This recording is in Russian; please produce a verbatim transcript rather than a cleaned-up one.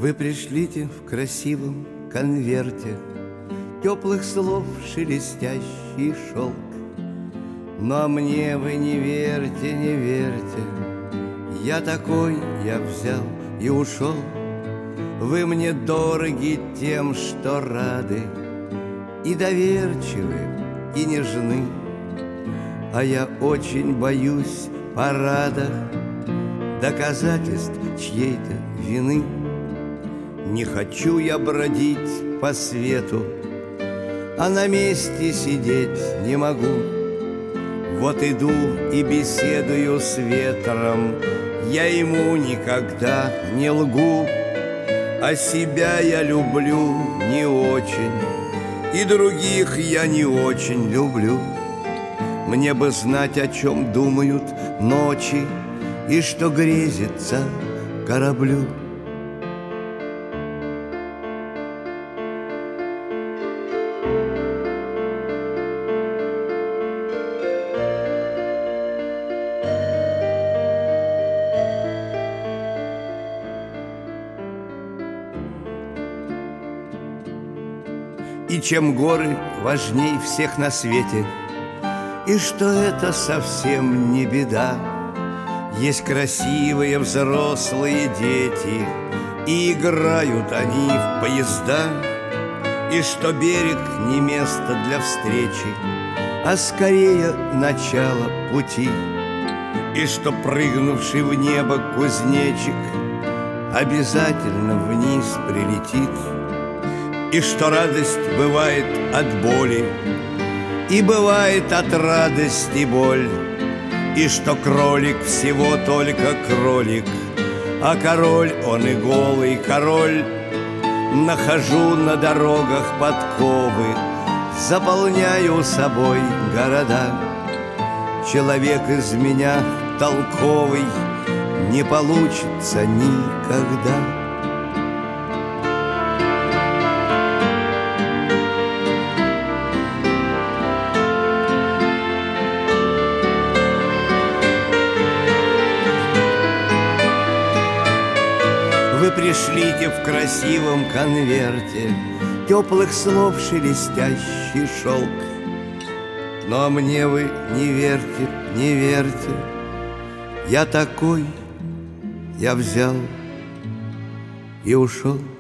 Вы пришлите в красивом конверте теплых слов шелестящий шелк. Но мне вы не верьте, не верьте, я такой, я взял и ушел. Вы мне дороги тем, что рады, и доверчивы, и нежны. А я очень боюсь парада, доказательств чьей-то вины. Не хочу я бродить по свету, а на месте сидеть не могу. Вот иду и беседую с ветром, я ему никогда не лгу. А себя я люблю не очень, и других я не очень люблю. Мне бы знать, о чем думают ночи, и что грезится кораблю. И чем горы важней всех на свете, и что это совсем не беда. Есть красивые взрослые дети, и играют они в поезда. И что берег не место для встречи, а скорее начало пути. И что прыгнувший в небо кузнечик обязательно вниз прилетит. И что радость бывает от боли, и бывает от радости боль. И что кролик всего только кролик, а король он и голый король. Нахожу на дорогах подковы, заполняю собой города. Человек из меня толковый не получится никогда. Вы пришлите в красивом конверте теплых слов шелестящий шелк. Но мне вы не верьте, не верьте, я такой, я взял и ушел.